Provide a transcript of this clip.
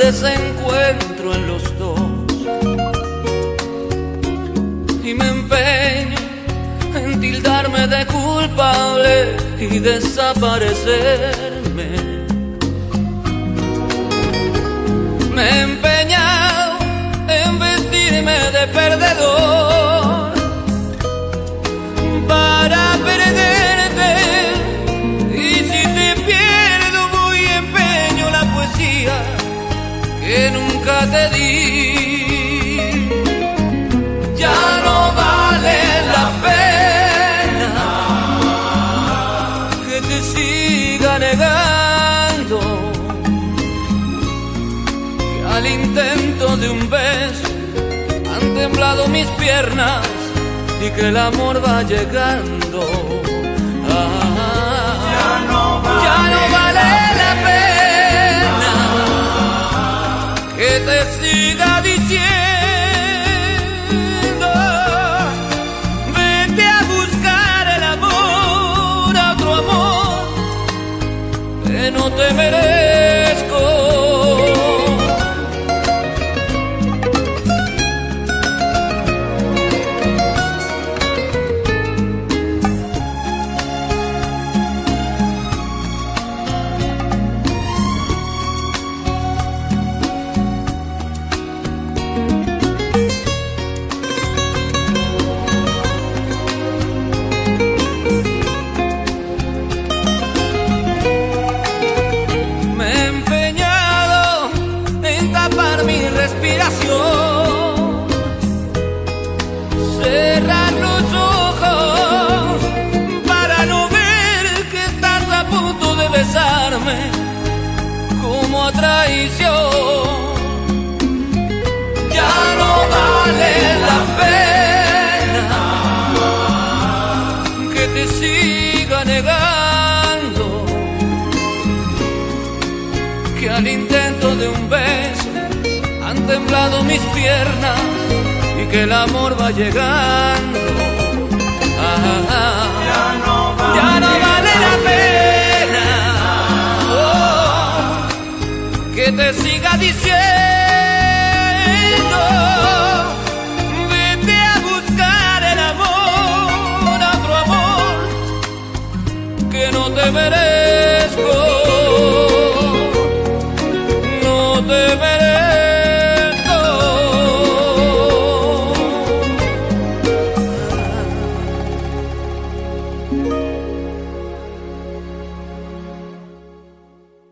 desencuentro en los dos, y me empeño en tildarme de culpable y desaparecerme. Me he empeñado en vestirme de perdedor para perderte, y si te pierdo voy empeño la poesía que nunca te di. Ya no vale la pena que te siga negando, que al intento de un beso han temblado mis piernas y que el amor va llegando. Ya no vale la pena que te siga diciendo, vete a buscar el amor, a otro amor que no te merezco. Cerrar los ojos para no ver que estás a punto de besarme como a traición. Ya no vale la pena que te siga negando, que al intento de un beso han temblado mis piernas y que el amor va llegando. Ya no vale la pena que te siga diciendo, vete a buscar el amor, a otro amor que no te merezco, no te merezco.